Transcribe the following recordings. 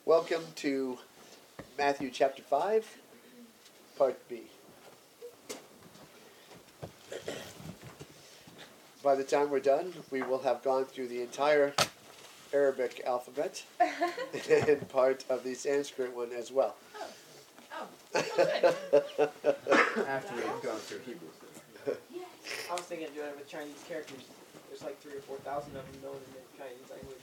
Welcome to Matthew chapter 5, part B. By the time we're done, we will have gone through the entire Arabic alphabet and part of the Sanskrit one as well. Good. After we've gone through Hebrew. I was thinking doing it with Chinese characters. There's like 3,000 or 4,000 of them known in the Chinese language.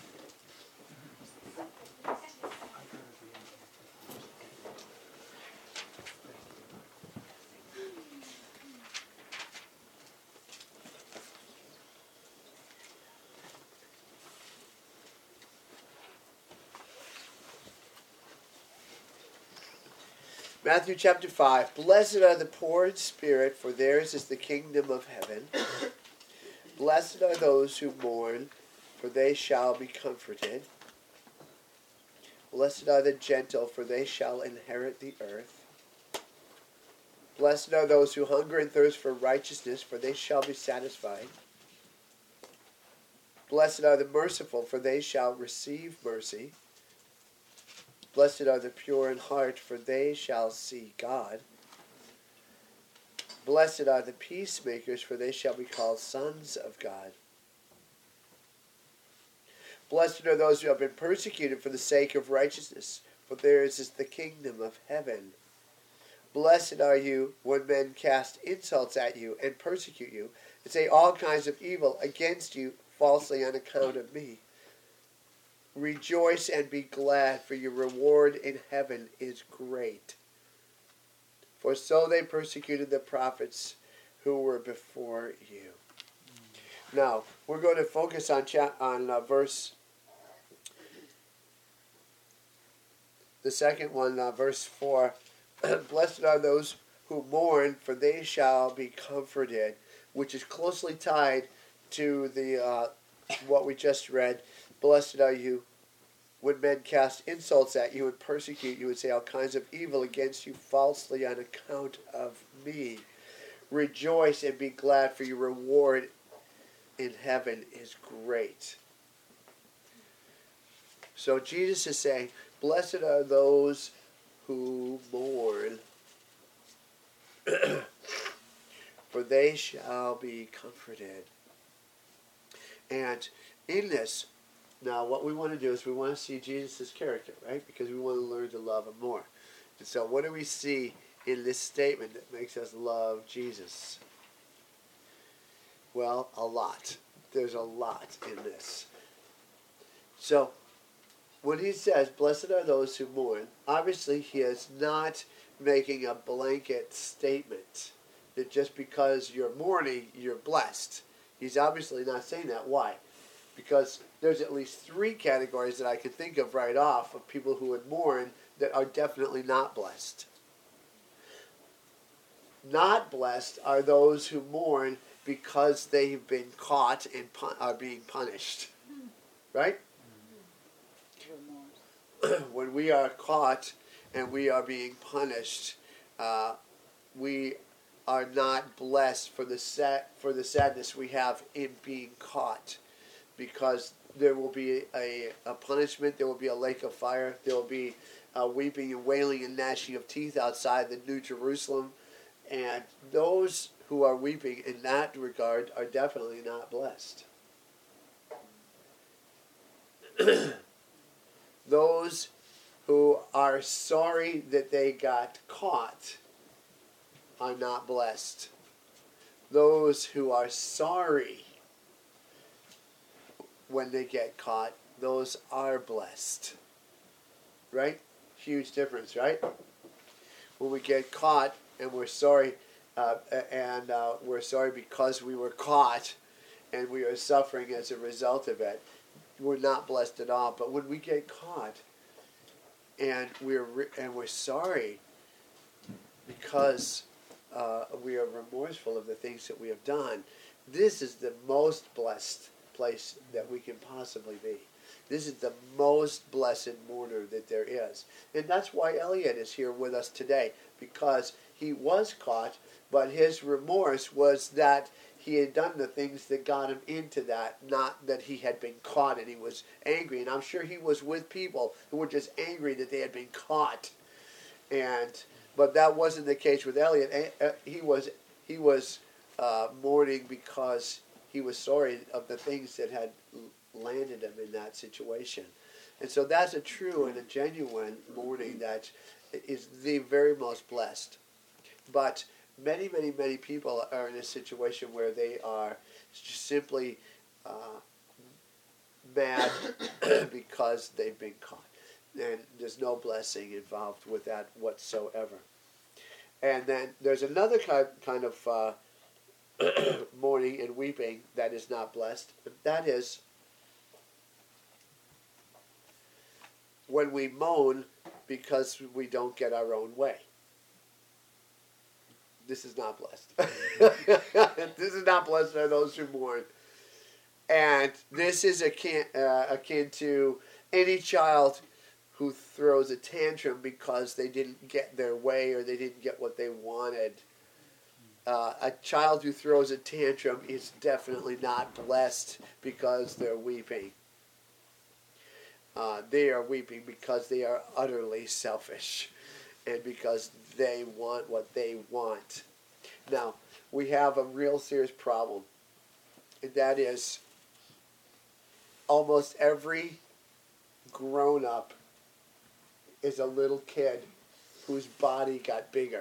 Matthew chapter 5. Blessed are the poor in spirit, for theirs is the kingdom of heaven. Blessed are those who mourn, for they shall be comforted. Blessed are the gentle, for they shall inherit the earth. Blessed are those who hunger and thirst for righteousness, for they shall be satisfied. Blessed are the merciful, for they shall receive mercy. Blessed are the pure in heart, for they shall see God. Blessed are the peacemakers, for they shall be called sons of God. Blessed are those who have been persecuted for the sake of righteousness, for theirs is the kingdom of heaven. Blessed are you when men cast insults at you and persecute you, and say all kinds of evil against you falsely on account of me. Rejoice and be glad, for your reward in heaven is great. For so they persecuted the prophets who were before you. Now, we're going to focus on verse, the second one, verse 4. Blessed are those who mourn, for they shall be comforted, which is closely tied to the what we just read. Blessed are you when men cast insults at you and persecute you and say all kinds of evil against you falsely on account of me. Rejoice and be glad, for your reward in heaven is great. So Jesus is saying, blessed are those who mourn, for they shall be comforted. And in this, now what we want to do is we want to see Jesus' character, right? Because we want to learn to love him more. And so what do we see in this statement that makes us love Jesus? Well, a lot. There's a lot in this. So when he says, blessed are those who mourn, obviously he is not making a blanket statement that just because you're mourning, you're blessed. He's obviously not saying that. Why? Because there's at least 3 categories that I can think of right off of people who would mourn that are definitely not blessed. Not blessed are those who mourn because they've been caught and are being punished. Right? When we are caught and we are being punished, we are not blessed for the sadness we have in being caught, because there will be a punishment, there will be a lake of fire, there will be weeping and wailing and gnashing of teeth outside the New Jerusalem, and those who are weeping in that regard are definitely not blessed. Those who are sorry that they got caught are not blessed. Those who are sorry when they get caught, those are blessed. Right? Huge difference, right? When we get caught and we're sorry, we're sorry because we were caught and we are suffering as a result of it, we're not blessed at all. But when we get caught and we're sorry because we are remorseful of the things that we have done, this is the most blessed place that we can possibly be. This is the most blessed mourner that there is. And that's why Elliot is here with us today, because he was caught, but his remorse was that he had done the things that got him into that, not that he had been caught and he was angry. And I'm sure he was with people who were just angry that they had been caught. But that wasn't the case with Elliot. He was mourning because he was sorry of the things that had landed him in that situation. And so that's a true and a genuine mourning that is the very most blessed. But many, many, many people are in a situation where they are just simply mad because they've been caught. And there's no blessing involved with that whatsoever. And then there's another kind of mourning and weeping that is not blessed. That is when we moan because we don't get our own way. This is not blessed. This is not blessed by those who mourn. And this is akin to any child who throws a tantrum because they didn't get their way or they didn't get what they wanted. A child who throws a tantrum is definitely not blessed because they're weeping. They are weeping because they are utterly selfish and because they want what they want. Now, we have a real serious problem, and that is almost every grown-up is a little kid whose body got bigger.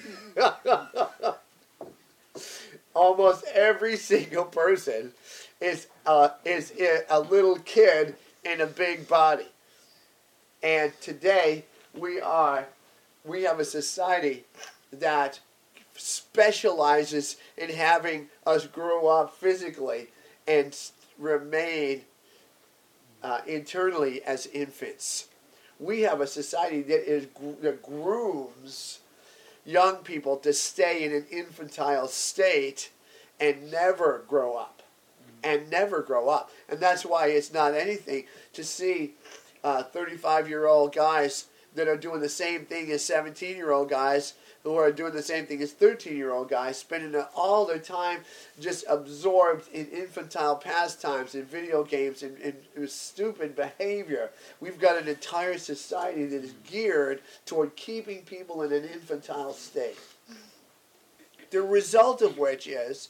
Almost every single person is a little kid in a big body. And today we have a society that specializes in having us grow up physically and remain internally as infants. We have a society that grooms young people to stay in an infantile state and never grow up. And never grow up. And that's why it's not anything to see 35-year-old guys that are doing the same thing as 17-year-old guys who are doing the same thing as 13-year-old guys, spending all their time just absorbed in infantile pastimes, in video games, and stupid behavior. We've got an entire society that is geared toward keeping people in an infantile state. The result of which is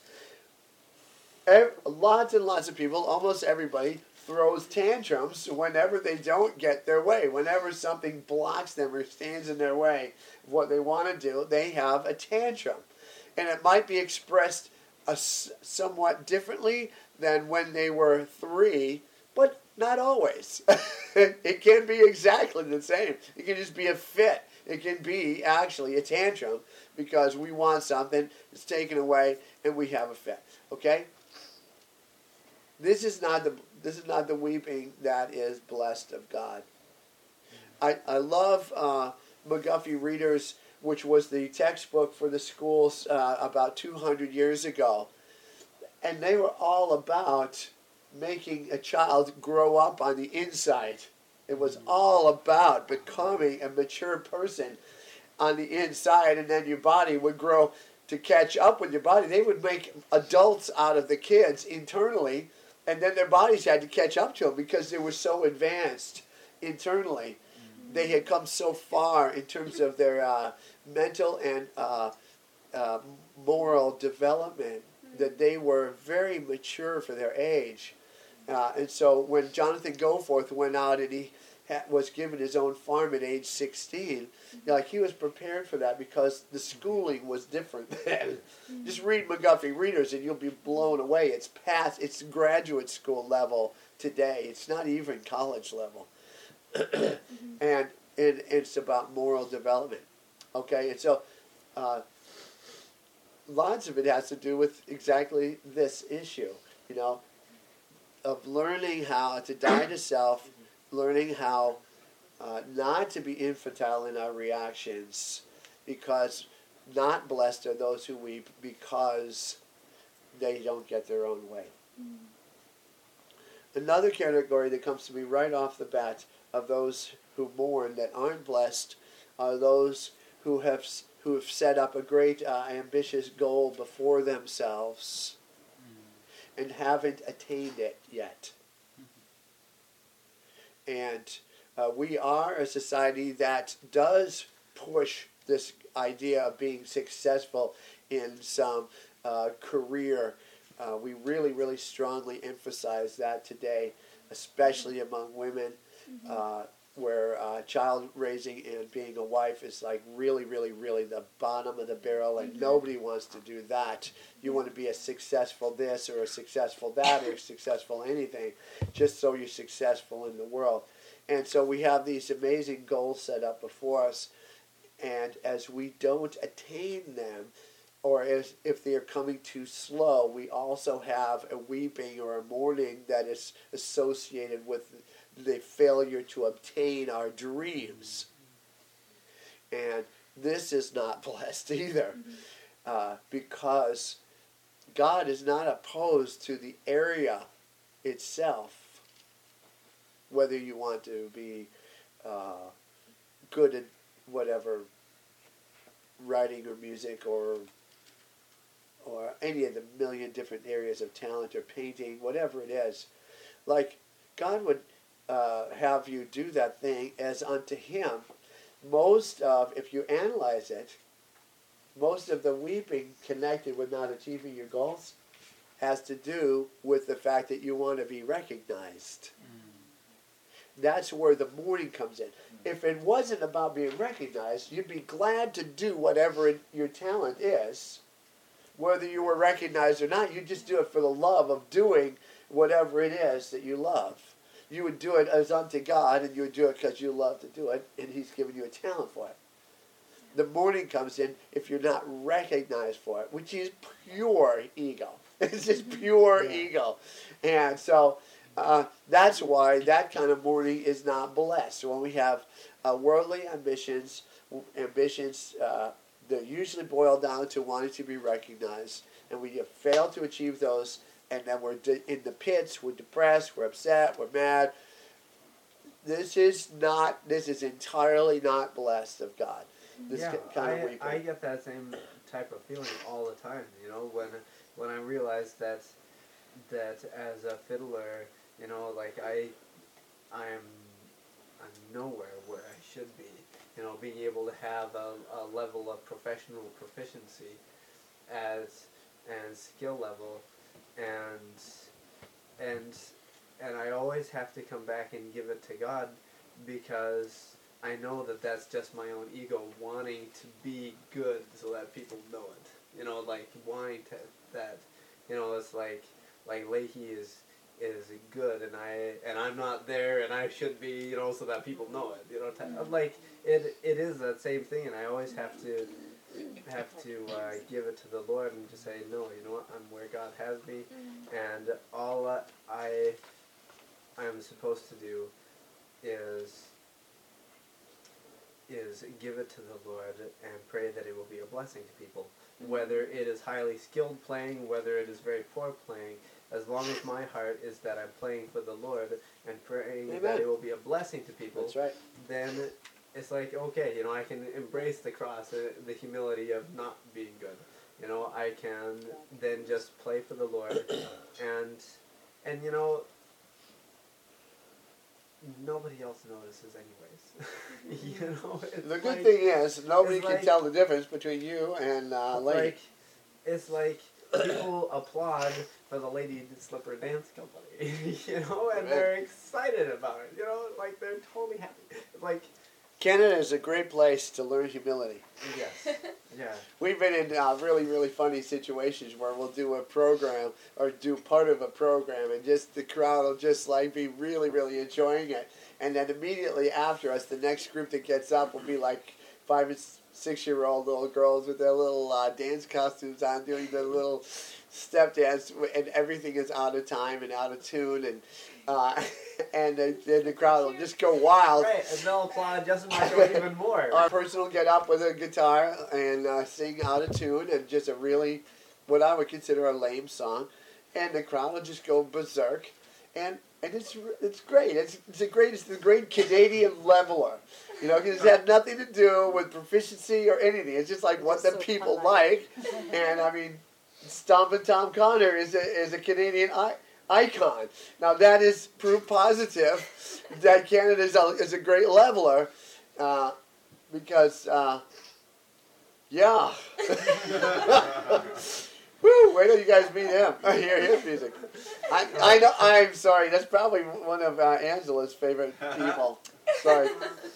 lots and lots of people, almost everybody, throws tantrums whenever they don't get their way. Whenever something blocks them or stands in their way of what they want to do, they have a tantrum. And it might be expressed somewhat differently than when they were 3, but not always. It can be exactly the same. It can just be a fit. It can be actually a tantrum because we want something, it's taken away, and we have a fit. Okay? This is not the weeping that is blessed of God. I love McGuffey Readers, which was the textbook for the schools about 200 years ago. And they were all about making a child grow up on the inside. It was all about becoming a mature person on the inside, and then your body would grow to catch up with your body. They would make adults out of the kids internally, and then their bodies had to catch up to them because they were so advanced internally. They had come so far in terms of their mental and moral development that they were very mature for their age. And so when Jonathan Goforth went out and he was given his own farm at age 16, he was prepared for that because the schooling was different then. Just read McGuffey Readers and you'll be blown away. It's graduate school level today. It's not even college level. And it's about moral development. Okay, and so lots of it has to do with exactly this issue, of learning how to die to self, learning how not to be infantile in our reactions, because not blessed are those who weep because they don't get their own way. Another category that comes to me right off the bat of those who mourn that aren't blessed are those who have set up a great ambitious goal before themselves and haven't attained it yet. And we are a society that does push this idea of being successful in some career. We really, really strongly emphasize that today, especially among women, where child raising and being a wife is like really, really, really the bottom of the barrel, and nobody wants to do that. You want to be a successful this or a successful that or successful anything, just so you're successful in the world. And so we have these amazing goals set up before us, and as we don't attain them, or as if they are coming too slow, we also have a weeping or a mourning that is associated with the failure to obtain our dreams. And this is not blessed either, because God is not opposed to the area itself, whether you want to be good at whatever, writing or music or any of the million different areas of talent or painting, whatever it is. Like, God would have you do that thing as unto Him. Most of, if you analyze it, most of the weeping connected with not achieving your goals has to do with the fact that you want to be recognized. That's where the mourning comes in. If it wasn't about being recognized, you'd be glad to do whatever your talent is. Whether you were recognized or not, you just do it for the love of doing whatever it is that you love. You would do it as unto God, and you would do it because you love to do it, and He's given you a talent for it. The mourning comes in if you're not recognized for it, which is pure ego. It's just pure ego. And so that's why that kind of mourning is not blessed. When we have worldly ambitions that usually boil down to wanting to be recognized, and we have failed to achieve those, and then we're in the pits, we're depressed, we're upset, we're mad. This is entirely not blessed of God. This kind of weeping. I get that same type of feeling all the time, you know, when I realize that as a fiddler, you know, like I'm nowhere where I should be. You know, being able to have a level of professional proficiency and skill level, and I always have to come back and give it to God, because I know that that's just my own ego wanting to be good so that people know it. You know, like wanting to that. You know, it's like Leahy is good, and I'm not there, and I should be, you know, so that people know it. You know, like it is that same thing, and I always have to give it to the Lord and just say, no, you know what, I'm where God has me, and all I am supposed to do is give it to the Lord and pray that it will be a blessing to people, whether it is highly skilled playing, whether it is very poor playing. As long as my heart is that I'm playing for the Lord and praying that it will be a blessing to people, That's right. Then it's like, okay, you know, I can embrace the cross, the humility of not being good. You know, I can then just play for the Lord, and you know, nobody else notices anyways. You know, the good thing is nobody can tell the difference between you and Lady. It's like people applaud for the Lady Slipper Dance Company, you know, and they're excited about it. You know, like they're totally happy. Like, Canada is a great place to learn humility. Yes. Yeah. We've been in really, really funny situations where we'll do a program or do part of a program, and just the crowd will just like be really, really enjoying it. And then immediately after us, the next group that gets up will be like 5 and 6-year-old little girls with their little dance costumes on, doing their little step dance, and everything is out of time and out of tune, and then the crowd will just go wild. Right, and they'll applaud just as much or even more. Our person will get up with a guitar and sing out of tune, and just a really, what I would consider a lame song, and the crowd will just go berserk, and it's great. It's the great Canadian leveler, you know, because it had nothing to do with proficiency or anything. It's just like what the people like, and I mean, Stompin' Tom Connor is a Canadian icon. Now that is proof positive that Canada is a great leveler, because yeah. Woo! Wait till you guys meet him. I hear his music. I know. I'm sorry. That's probably one of Angela's favorite people. Sorry.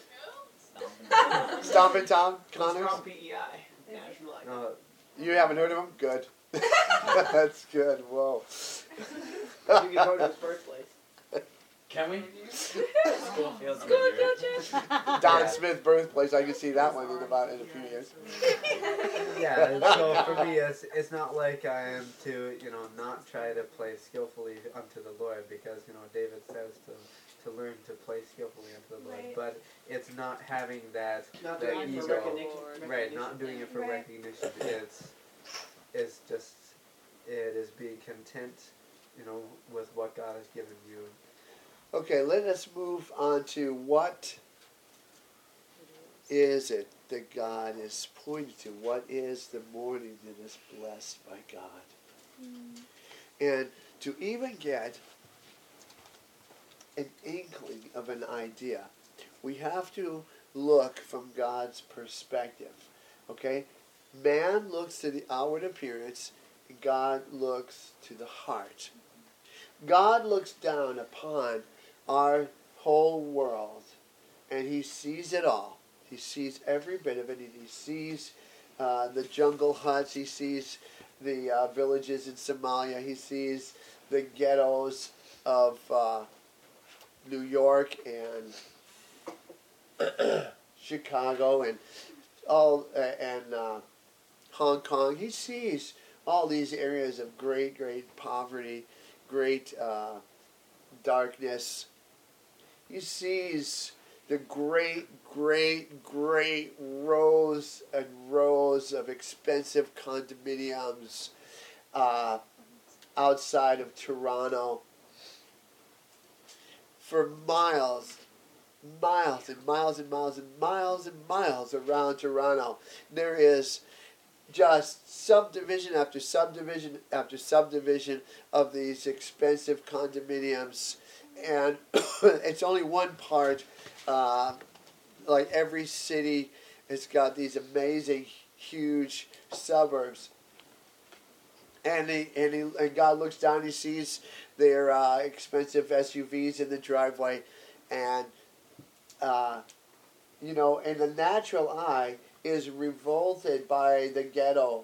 Stompin' Tom Connors. From PEI. National Icon. You haven't heard of him? Good. That's good. Whoa. You can go to his birthplace. Can we? Schoolfield trip. Don Smith birthplace. I can see that one in a few years. Yeah, and so for me, it's not like I am to, not try to play skillfully unto the Lord, because, David says to learn to play skillfully unto the Lord. Right. But it's not having that Doing it for ego. recognition. Right, not doing it for Right. recognition. It's just, it is being content, with what God has given you. Okay, let us move on to what is it that God is pointing to? What is the morning that is blessed by God? And to even get an inkling of an idea, we have to look from God's perspective. Okay? Man looks to the outward appearance, and God looks to the heart. God looks down upon our whole world, and he sees it all. He sees every bit of it. He sees the jungle huts. He sees the villages in Somalia. He sees the ghettos of New York and Chicago and Hong Kong. He sees all these areas of great poverty, great darkness. He sees the great rows and rows of expensive condominiums outside of Toronto for miles and miles and miles and miles and miles around Toronto. There is just subdivision after subdivision after subdivision of these expensive condominiums, and it's only one part. Like every city has got these amazing, huge suburbs, and God looks down. He sees their expensive SUVs in the driveway, and and the natural eye is revolted by the ghetto.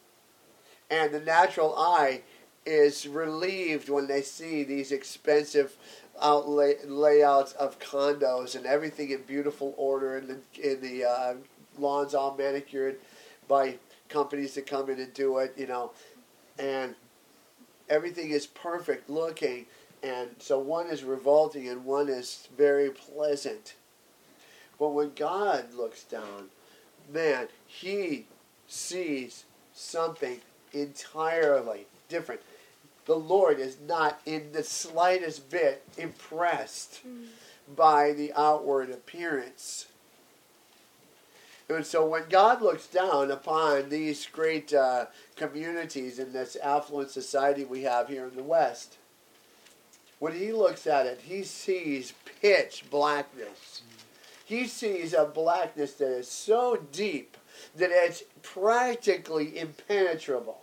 And the natural eye is relieved when they see these expensive layouts of condos and everything in beautiful order, and the lawns all manicured by companies that come in and do it, and everything is perfect looking. And so one is revolting and one is very pleasant. But when God looks down, man, he sees something entirely different. The Lord is not in the slightest bit impressed by the outward appearance. And so when God looks down upon these great communities in this affluent society we have here in the West, when he looks at it, he sees pitch blackness. He sees a blackness that is so deep that it's practically impenetrable.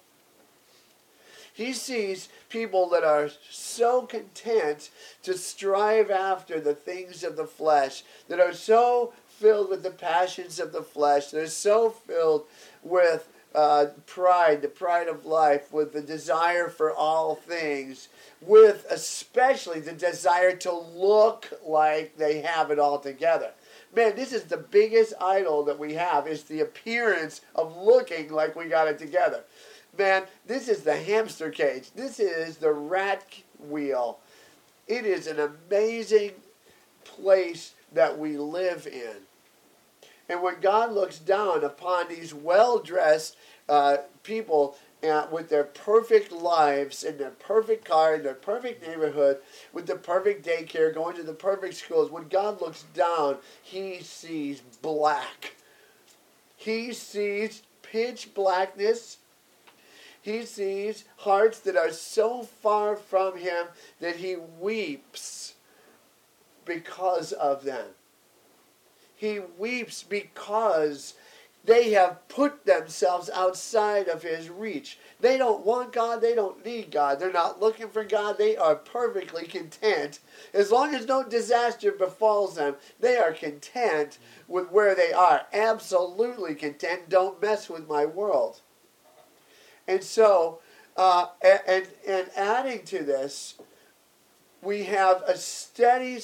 He sees people that are so content to strive after the things of the flesh, that are so filled with the passions of the flesh, that are so filled with pride, the pride of life, with the desire for all things, with especially the desire to look like they have it all together. Man, this is the biggest idol that we have, is the appearance of looking like we got it together. Man, this is the hamster cage. This is the rat wheel. It is an amazing place that we live in. And when God looks down upon these well-dressed people with their perfect lives, in their perfect car, in their perfect neighborhood, with the perfect daycare, going to the perfect schools, when God looks down, he sees black. He sees pitch blackness. He sees hearts that are so far from him that he weeps because of them. He weeps because they have put themselves outside of his reach. They don't want God. They don't need God. They're not looking for God. They are perfectly content. As long as no disaster befalls them, they are content with where they are. Absolutely content. Don't mess with my world. And so, and adding to this, we have a steady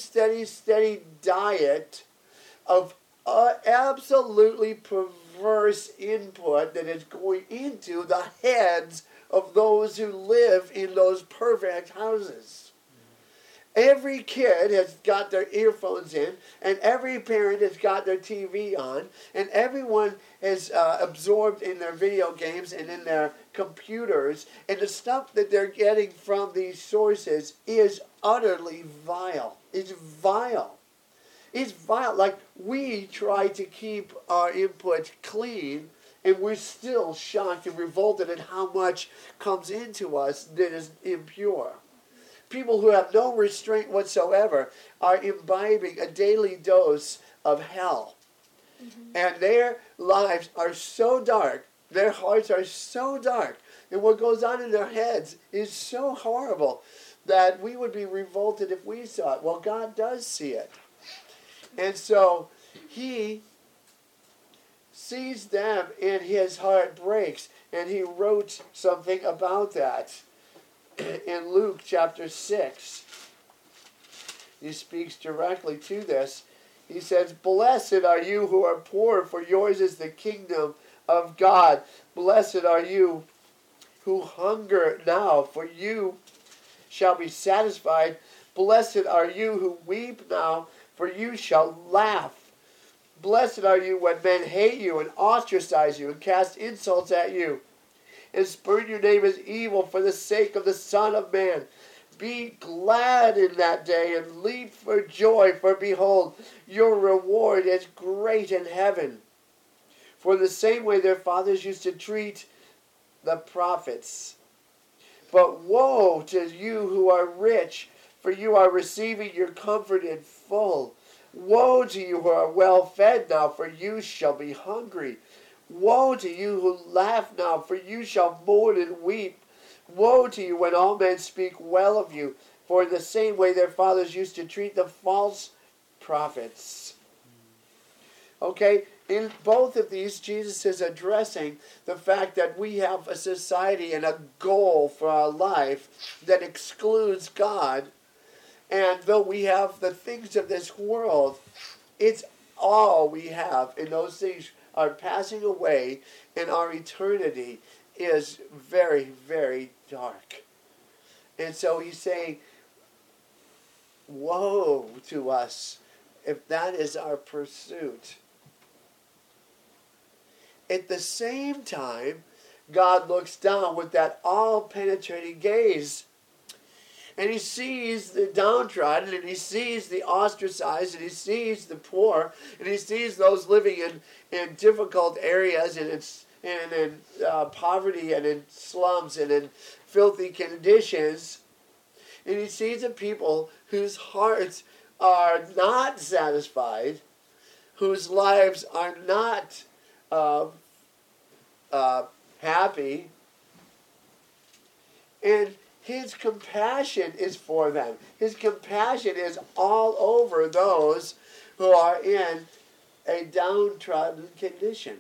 diet of absolutely perverse input that is going into the heads of those who live in those perfect houses. Every kid has got their earphones in, and every parent has got their TV on, and everyone is absorbed in their video games and in their computers, and the stuff that they're getting from these sources is utterly vile. It's vile. It's vile. Like, we try to keep our input clean, and we're still shocked and revolted at how much comes into us that is impure. People who have no restraint whatsoever are imbibing a daily dose of hell. And their lives are so dark, their hearts are so dark, and what goes on in their heads is so horrible that we would be revolted if we saw it. Well, God does see it. And so he sees them and his heart breaks. And he wrote something about that in Luke chapter 6. He speaks directly to this. He says, "Blessed are you who are poor, for yours is the kingdom of God. Blessed are you who hunger now, for you shall be satisfied. Blessed are you who weep now, for you shall laugh. Blessed are you when men hate you and ostracize you and cast insults at you and spurn your name as evil for the sake of the Son of Man. Be glad in that day and leap for joy, for behold, your reward is great in heaven. For the same way their fathers used to treat the prophets. But woe to you who are rich, for you are receiving your comfort in full. Woe to you who are well fed now, for you shall be hungry. Woe to you who laugh now, for you shall mourn and weep. Woe to you when all men speak well of you, for in the same way their fathers used to treat the false prophets." Okay, in both of these, Jesus is addressing the fact that we have a society and a goal for our life that excludes God. And though we have the things of this world, it's all we have. And those things are passing away, and our eternity is very, very dark. And so he's saying, woe to us if that is our pursuit. At the same time, God looks down with that all-penetrating gaze. And he sees the downtrodden, and he sees the ostracized, and he sees the poor, and he sees those living in difficult areas, and in poverty, and in slums, and in filthy conditions. And he sees a people whose hearts are not satisfied, whose lives are not happy, and his compassion is for them. His compassion is all over those who are in a downtrodden condition.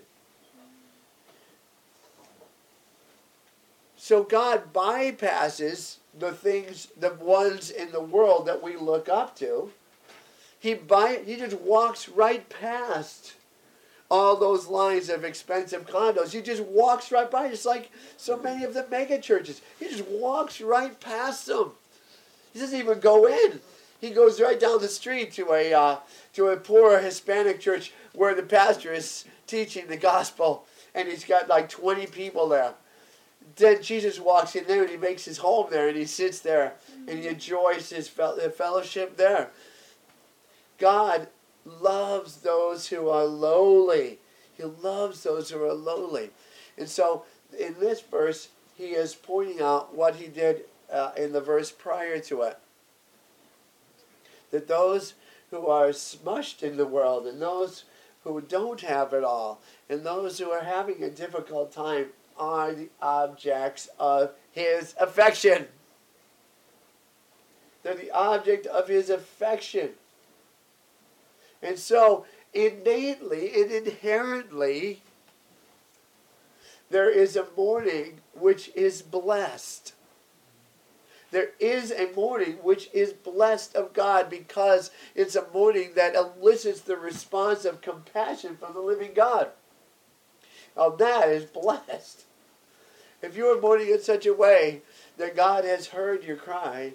So God bypasses the things, the ones in the world that we look up to. He just walks right past all those lines of expensive condos. He just walks right by, just like so many of the mega churches. He just walks right past them. He doesn't even go in. He goes right down the street to a poor Hispanic church where the pastor is teaching the gospel, and he's got like 20 people there. Then Jesus walks in there, and he makes his home there, and he sits there, and he enjoys his fellowship there. God loves those who are lowly. He loves those who are lowly. And so in this verse, he is pointing out what he did in the verse prior to it. That those who are smushed in the world, and those who don't have it all, and those who are having a difficult time are the objects of his affection. They're the object of his affection. And so, innately and inherently, there is a mourning which is blessed. There is a mourning which is blessed of God, because it's a mourning that elicits the response of compassion from the living God. Now that is blessed. If you are mourning in such a way that God has heard your cry,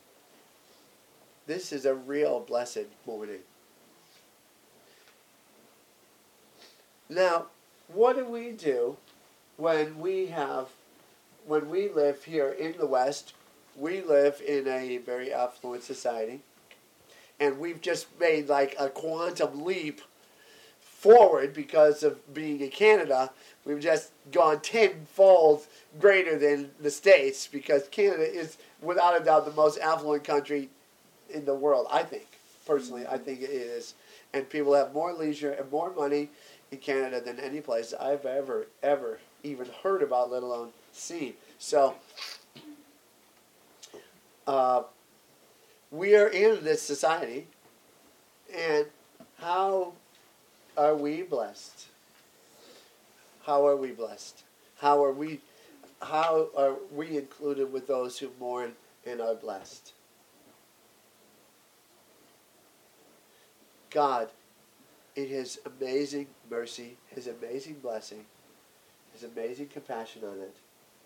this is a real blessed mourning. Now, what do we do when we live here in the West? We live in a very affluent society, and we've just made like a quantum leap forward because of being in Canada. We've just gone tenfold greater than the States, because Canada is without a doubt the most affluent country in the world, I think. Personally, I think it is. And people have more leisure and more money in Canada than any place I've ever even heard about, let alone seen. So, we are in this society, and how are we blessed? How are we blessed? How are we included with those who mourn and are blessed? God, in his amazing mercy, his amazing blessing, his amazing compassion on it,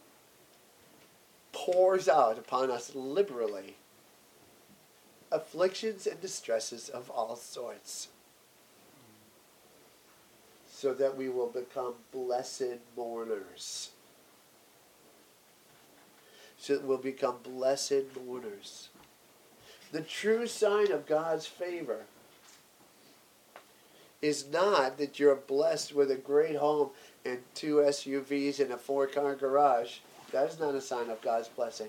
pours out upon us liberally afflictions and distresses of all sorts, so that we will become blessed mourners. So that we'll become blessed mourners. The true sign of God's favor is not that you're blessed with a great home and 2 SUVs and a 4-car garage. That is not a sign of God's blessing.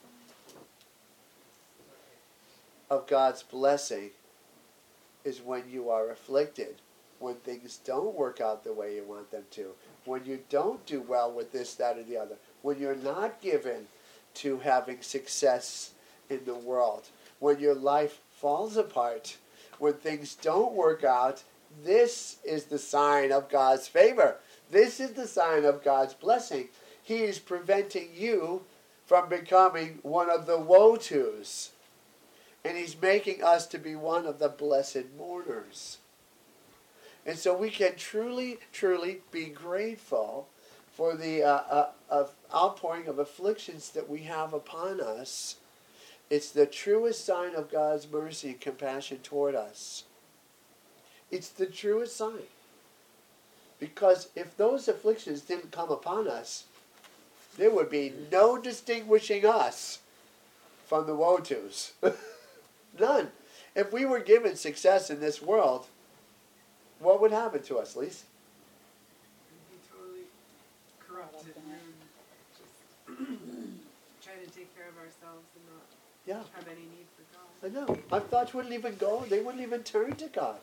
Of God's blessing is when you are afflicted, when things don't work out the way you want them to, when you don't do well with this, that, or the other, when you're not given to having success in the world, when your life falls apart, when things don't work out. This is the sign of God's favor. This is the sign of God's blessing. He is preventing you from becoming one of the woe-tos. And he's making us to be one of the blessed mourners. And so we can truly, truly be grateful for the outpouring of afflictions that we have upon us. It's the truest sign of God's mercy and compassion toward us. It's the truest sign. Because if those afflictions didn't come upon us, there would be no distinguishing us from the woe-tos. None. If we were given success in this world, what would happen to us, Lise? We'd be totally corrupted and just trying to take care of ourselves and not have any need for God. I know. Our thoughts wouldn't even go. They wouldn't even turn to God.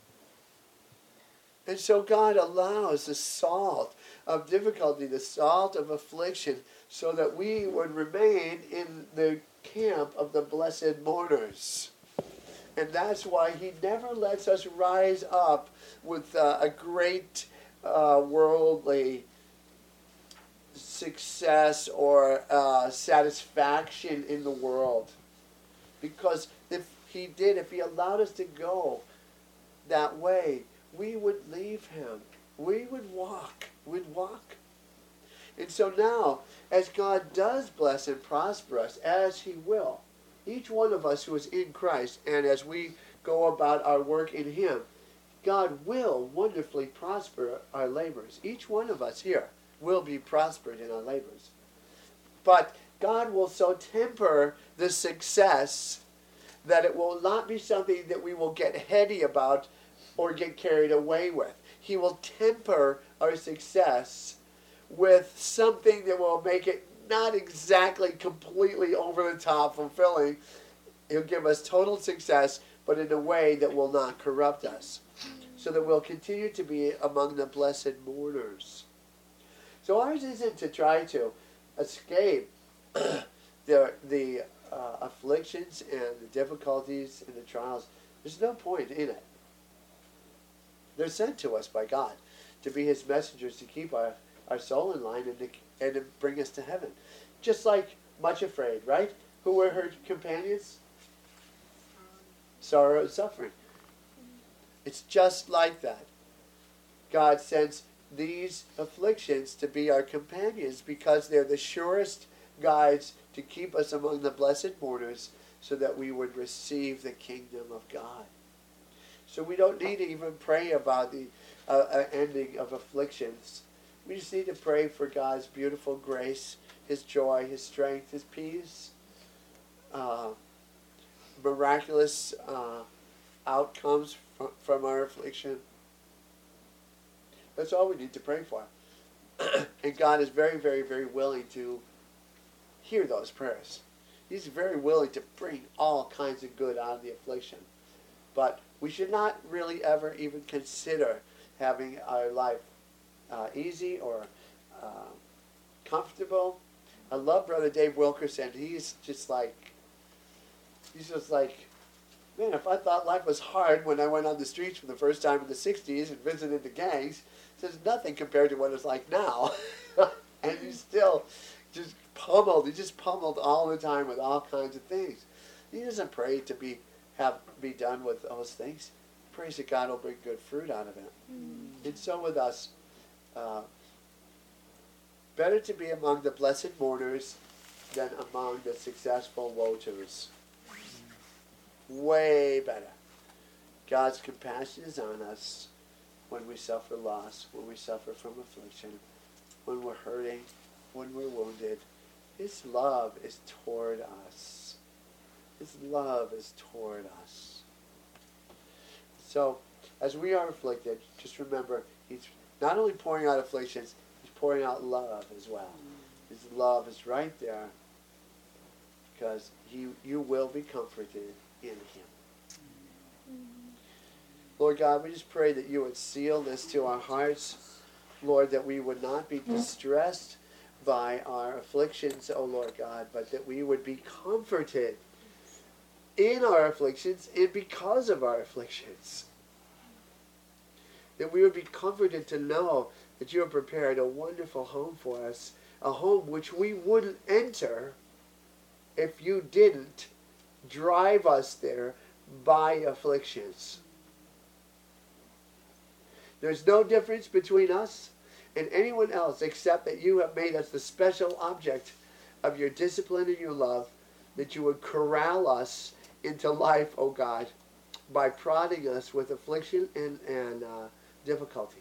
And so God allows the salt of difficulty, the salt of affliction, so that we would remain in the camp of the blessed mourners. And that's why he never lets us rise up with a great worldly success or satisfaction in the world. Because if he allowed us to go that way, we would leave him. We would walk. We'd walk. And so now, as God does bless and prosper us, as he will, each one of us who is in Christ, and as we go about our work in him, God will wonderfully prosper our labors. Each one of us here will be prospered in our labors. But God will so temper the success that it will not be something that we will get heady about or get carried away with. He will temper our success with something that will make it not exactly completely over the top fulfilling. He'll give us total success, but in a way that will not corrupt us, so that we'll continue to be among the blessed mourners. So ours isn't to try to escape the afflictions and the difficulties and the trials. There's no point in it. They're sent to us by God to be His messengers, to keep our soul in line and to bring us to heaven. Just like Much Afraid, right? Who were her companions? Sorrow and suffering. It's just like that. God sends these afflictions to be our companions because they're the surest guides to keep us among the blessed mourners, so that we would receive the kingdom of God. So we don't need to even pray about the ending of afflictions. We just need to pray for God's beautiful grace, His joy, His strength, His peace, miraculous outcomes from our affliction. That's all we need to pray for. And God is very, very, very willing to hear those prayers. He's very willing to bring all kinds of good out of the affliction. But we should not really ever even consider having our life easy or comfortable. I love Brother Dave Wilkerson. He's just like, man, if I thought life was hard when I went on the streets for the first time in the 60s and visited the gangs, there's nothing compared to what it's like now. And he's still just pummeled. He's just pummeled all the time with all kinds of things. He doesn't pray to be done with those things. He prays that God will bring good fruit out of it. And so with us, better to be among the blessed mourners than among the successful woe-tos. Way better. God's compassion is on us when we suffer loss, when we suffer from affliction, when we're hurting, when we're wounded. His love is toward us. His love is toward us. So, as we are afflicted, just remember, He's not only pouring out afflictions, He's pouring out love as well. His love is right there, because you will be comforted in Him. Lord God, we just pray that You would seal this to our hearts. Lord, that we would not be distressed by our afflictions, oh Lord God, but that we would be comforted in our afflictions and because of our afflictions. That we would be comforted to know that You have prepared a wonderful home for us, a home which we wouldn't enter if You didn't drive us there by afflictions. There's no difference between us and anyone else except that You have made us the special object of Your discipline and Your love, that You would corral us into life, oh God, by prodding us with affliction and difficulty.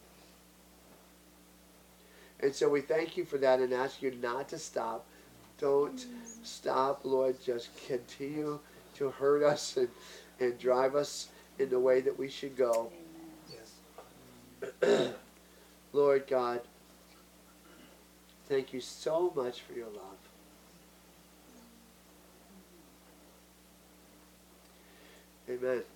And so we thank You for that and ask You not to stop. Don't stop, Lord. Just continue to hurt us and drive us in the way that we should go. Yes. Lord God, thank You so much for Your love. Amen.